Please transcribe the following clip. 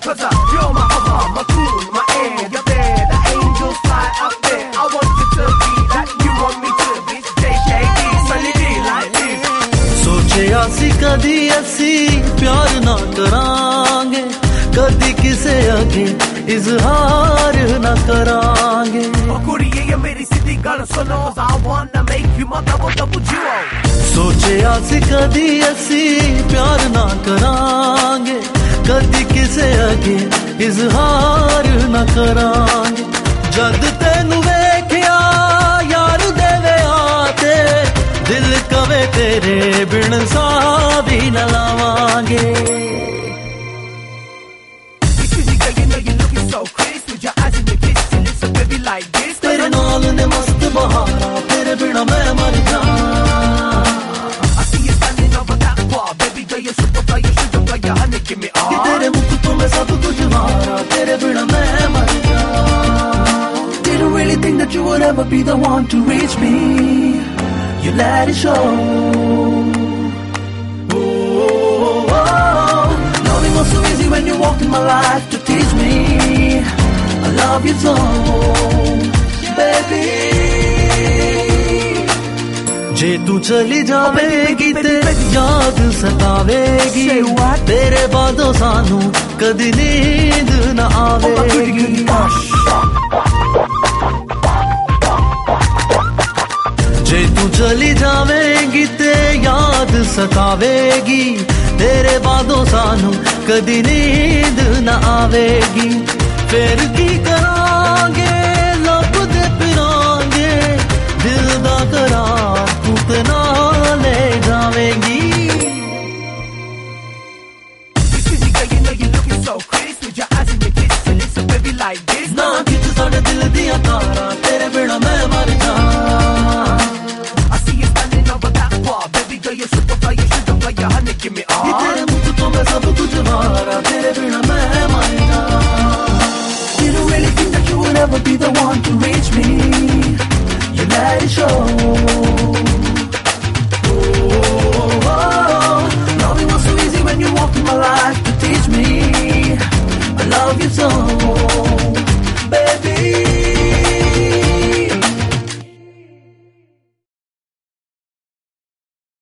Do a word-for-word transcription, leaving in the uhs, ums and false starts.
cause uh, you're my upper, my cool, my air. You're there, the angels fly up there. I want you to be that you want me to be. J K D, sunny D like this. सोचे आसी कदी असी प्यार ना करांगे, कदी किसे आगे इजहार ना करांगे। ओ कुड़िए ये मेरी सीधी गल सुनो, I wanna make you my double double duo. सोचे आसी कदी असी प्यार ना करांगे, कदी किसे आगे इजहार ना करांगे। जद तेनू वेख्या यार देवे आते, दिल कवे तेरे बिन सा भी न लावांगे। तेरे नाल ने मस्त बहारा, तेरे बिना मैं मर जाऊं। तेरे मुख तो मैं सब कुछ हारा, तेरे बिना मैं मर जाऊं। Didn't really think that you would ever be the one to reach me. You let it show. Oh, oh, oh. Loving was so easy when you walked in my life to teach me. I love you so, baby. जे तू चली जावेगी ते याद सतावेगी, तेरे बादों सानू कदी नींद न आवेगी। जे तू चली जावेगी ते याद सतावेगी, तेरे बादों सानू कदी नींद न आवेगी। फिर की करांगे लभदे फिरांगे, दिल दा करार तू ते ना ले जावेगी। ना खिच साढ़े दिल दिया तारा, तेरे बिना मैं मर जाऊं। तेरे मुख तो मैं सब कुछ हारा, तेरे बिना मैं मर जाऊं। Didn't really think that you would ever be the one to reach me. You let it show.